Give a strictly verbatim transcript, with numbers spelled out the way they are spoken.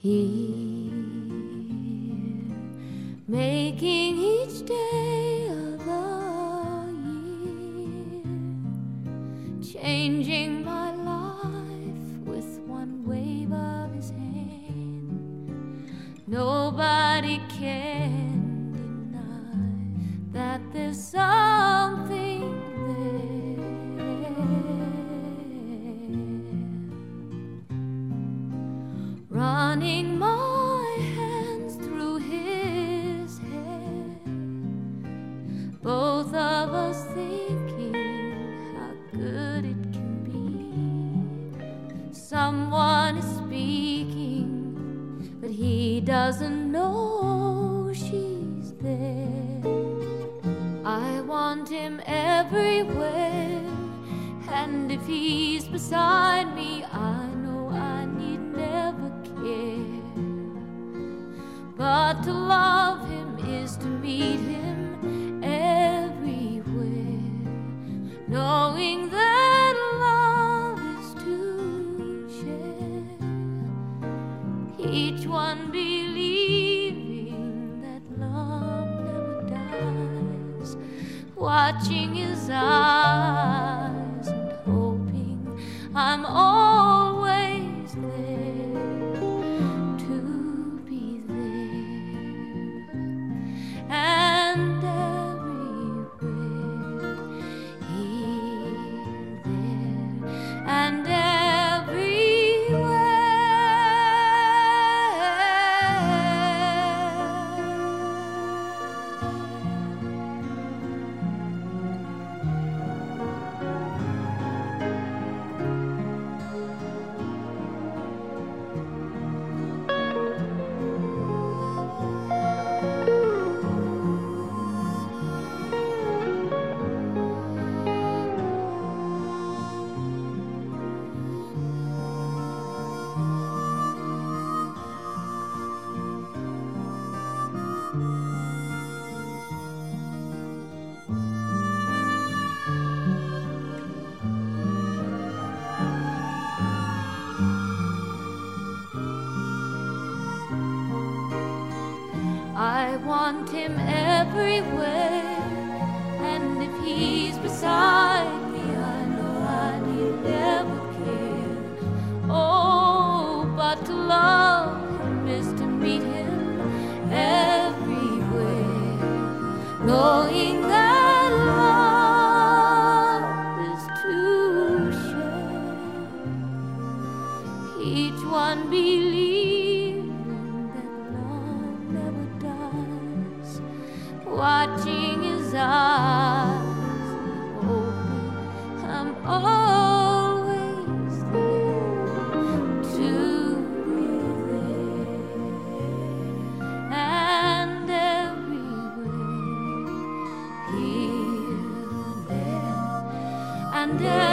here, making each day of the year, changing my life with one wave of his hand. Nobody can deny that there's something running my hands through his hair, both of us thinking how good it can be. Someone is speaking, but he doesn't know she's there. I want him everywhere, and if he's beside me, I know I need never care. But to love him is to meet him everywhere, knowing that love is to share, each one believing that love never dies, watching his eyes and hoping I'm always there to be there. And everywhere, here, there, and I want him everywhere, and if he's beside me, I know I need never care. Oh, but to love him is to meet him everywhere, knowing that love is to share, each one believing that love never dies, watching his eyes, hoping I'm always there to be there. And everywhere, here, there, and everywhere.